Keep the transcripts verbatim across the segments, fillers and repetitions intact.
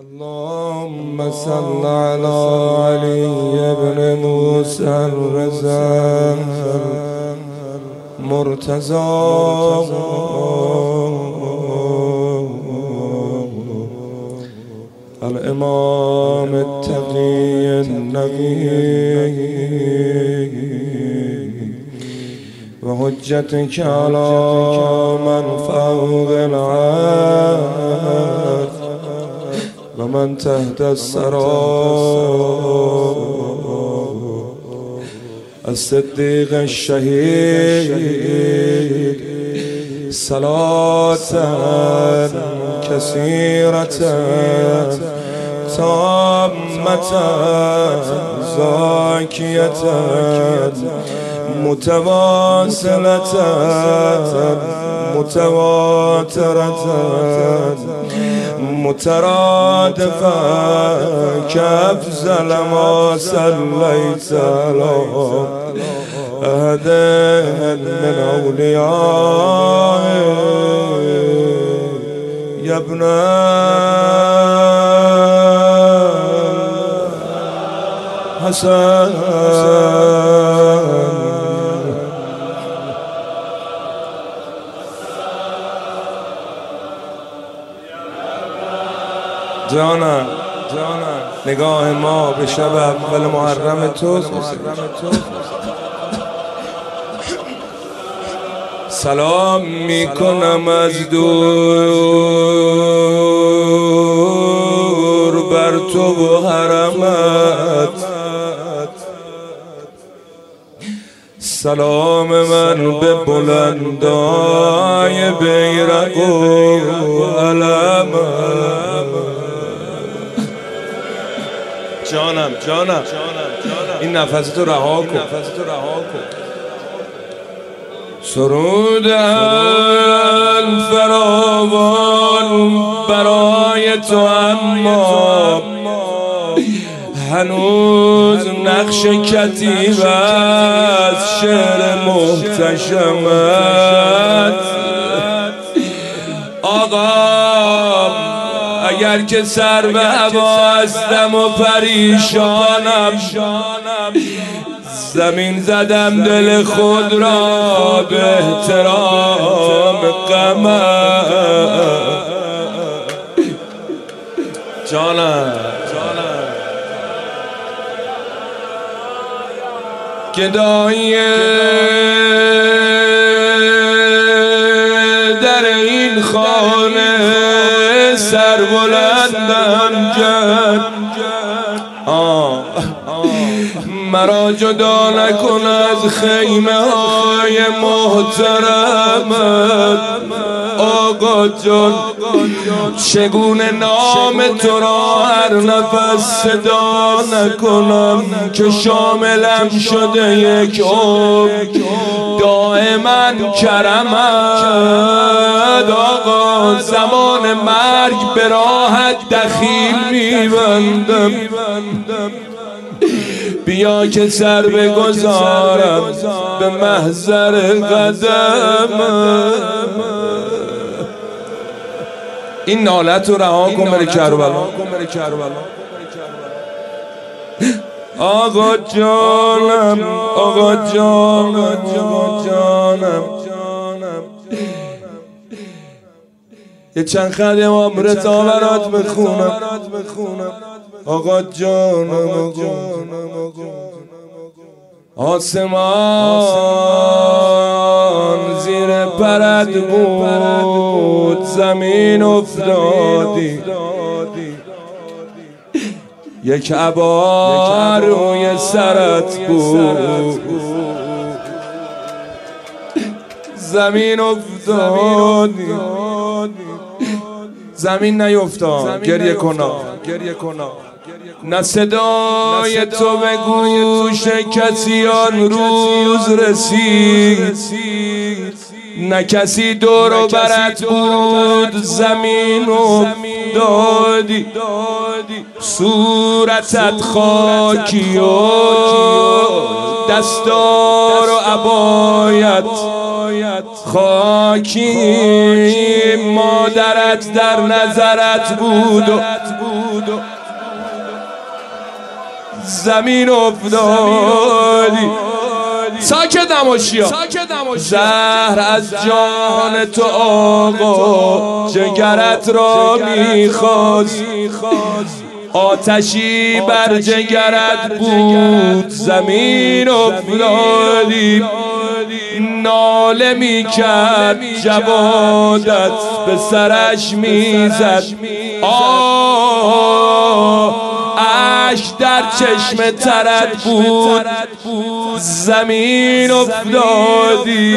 اللهم صل على علي بن موسى الرضا مرتضى الإمام التقي النقي وحجتك على من فوق العرش ومن تحت الثرى الصديق الشهيد صلاة كثيرة تامة زاكية متواصلة متواترة مترادفة كأفضل ما صليت على أحد من أوليائه يا ابن حسن جانم نگاه ما به شب اول محرم توست. سلام میکنم از دور بر تو و حرمت، سلام من به بلندای بیرق و علمت. جانم جانم این نفس تو رها کن. سرود فراوان برای تو، اما هنوز نقش کتیبه از شعر محتشمت. آقا اگر که سر به هوا هستم و پریشانم، زمین زدم دل خود را به احترام قمر. جانم گدایی در این خانه سر بلندم کرد. آه مرا جدا نکن از خیمه های محترمت. آقا جان چگونه نام تو را هر نفس صدا نکنم که شاملم شده یک عمر دائما کرمت. آقا زمان مرگ به راحت دخیل میبندم، بیا که سر بگذارم به محضر قدم. این نالت رو رها کن بره کربلا. آقا جانم آقا جانم جانم یه چند خط امام رضا برات بخونم. آقا جانم آقا آسمان زیر پرد بود، زمین افتادی، یک عبا روی سرت بود، زمین افتادی. زمین نیفتاد، گریه کنا نه صدای تو به گوش کسی آن روز رسید، نه کسی دور و برت بود، زمین افتادی. صورتت خاکی و دستار و عبایت خاکی، مادرت در نظرت بود و زمین افتادی. ساکت نماشیا. زهر از جان تو آقا جگرت را میخواست، آتشی بر جگرت بود زمین افتادی. ناله میکرد جوادت به سرش میزد، آه اشک در چشم ترت بود زمین افتادی.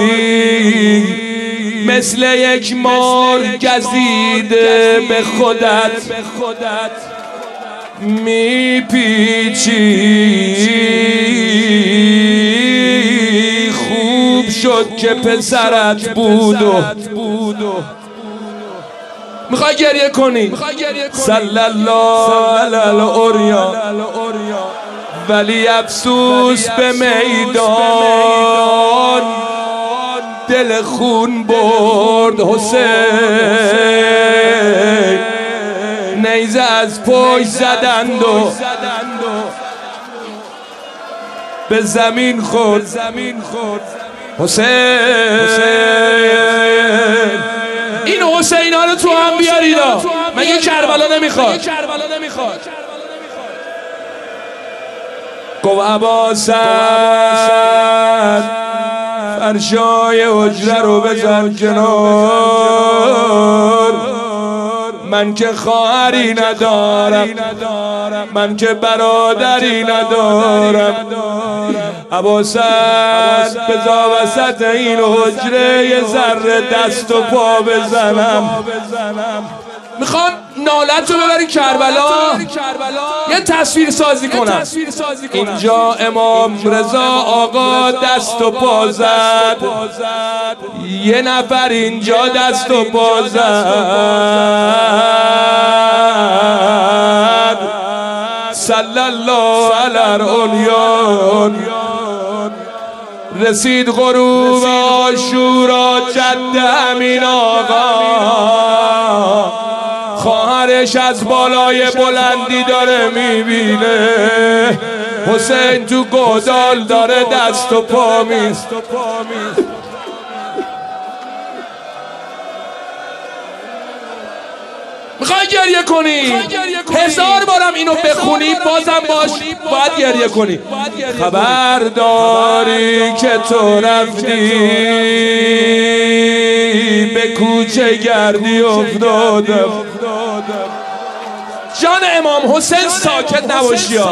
مثل یک مار گزیده به خودت میپیچی. خوب شد که پسرت بود و میخوای گریه کنی. صلی الله علی الاوریان. ولی افسوس به میدان دل خون برد حسین. نیزه از پشت زدند و به زمین خورد حسین. این حسین ها رو تو هم بیارید. مگه کربلا نمیخواد؟ گو عباسد فرشای حجره رو بزن کنار. من که خواهری ندارم، من که برادری ندارم. عباسد بزا وسط این حجره یه ذره دست و پا بزنم. میخوام نالت رو ببری کربلا، یه تصویر سازی کنم. اینجا امام رضا آقا دست و پا زد، یه نفر اینجا دست و پا زد. صلی الله علی الاولیان. رسید غروب عاشورا جد امین آقا، خواهرش از بالای بلندی داره میبینه حسین تو گودال داره دست و پا میست. میخوای گریه کنی؟ هزار بارم اینو بخونی بازم باش باید گریه کنی. خبر داری که تو رفتی به کوچه گردی افتادم. جان امام حسین ساکت نباشیا.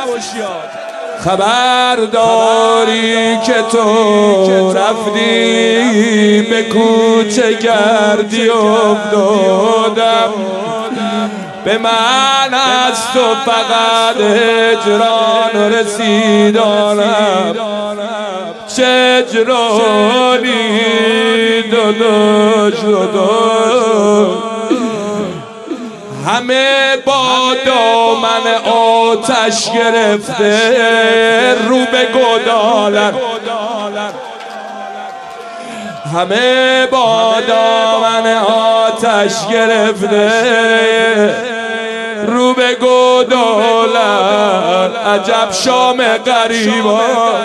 خبر داری که تو رفتی به کوچه گردی افتادم. به من از تو فقط هجران رسیدانم. چه هجرانی داداش داداش، همه با دامن آتش گرفته رو به گودالن. همه با دامن آتش گرفته رو به گودالن. عجب شام غریبان.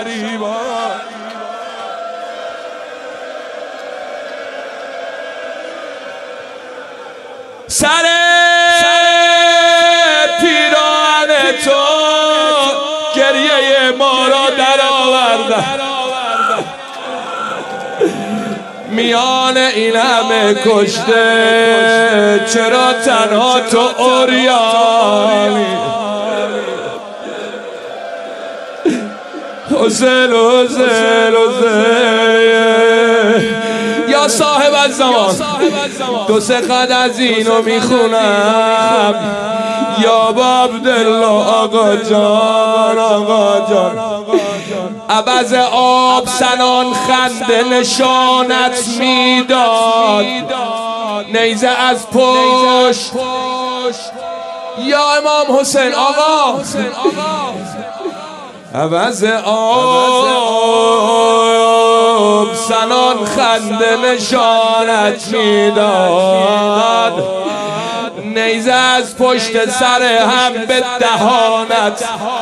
سر پیران تو گریه ما را در آوردن. میان این همه کشته چرا تنها تو عریانی؟ حسین حسین حسین یا صاحب الزمان. دو سه خط از اینو میخونم. یا با عبدالله آقا جان آقا جان، عوض آب سنان خنده نشانت میداد. نیزه از پشت یا امام حسین آقا، عوض آب سنان خنده نشانت میداد. نیزه از پشت سر هم به دهانت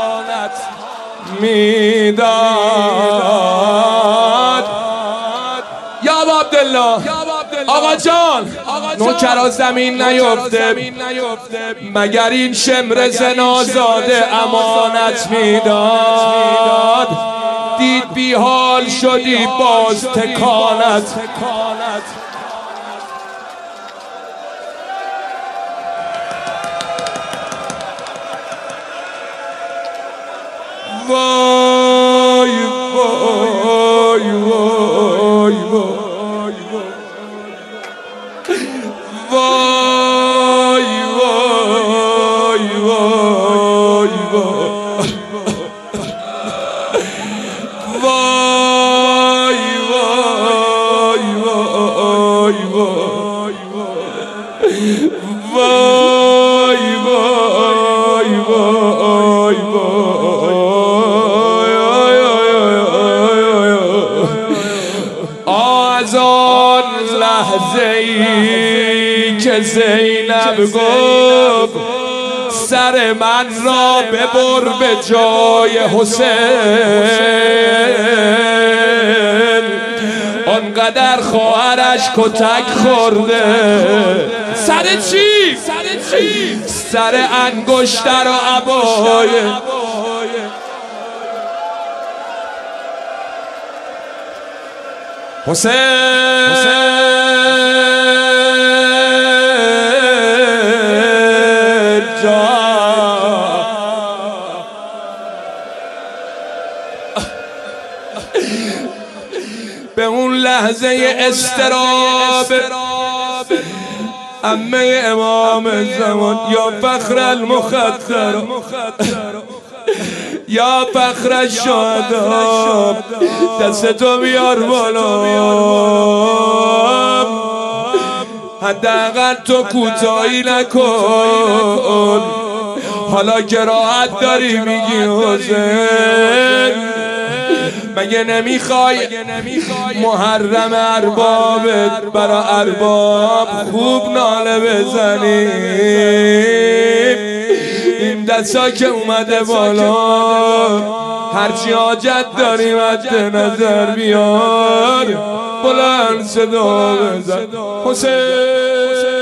میداد. یا عبدالله آقا جان، نوکرا زمین نیفته مگر این شمر زنازاده امانت میداد. دید بی حال شدی باز تکانت. وای وای وای وای وای وای وای وای وای وای وای از آن لحظه ای که زینب گفت سر من را ببر به جای حسین، آنقدر خواهرش کتک خورده. سر چی؟ سر چی؟ سر انگشتر و عبایه. حسین جان، به اون لحظه استراب عمه امام زمان، یا فخر المخدر یا فخر الشهدا، دستتو بیار بالا، حداقل تو کوتاهی نکن. حالا که راحت داری میگی حسین، مگه نمیخوای محرم اربابت برا ارباب خوب ناله بزنی؟ این دستا که اومده بالا، هرچی حاجت داری مد نظر بیار، بلند صدا بزن حسین.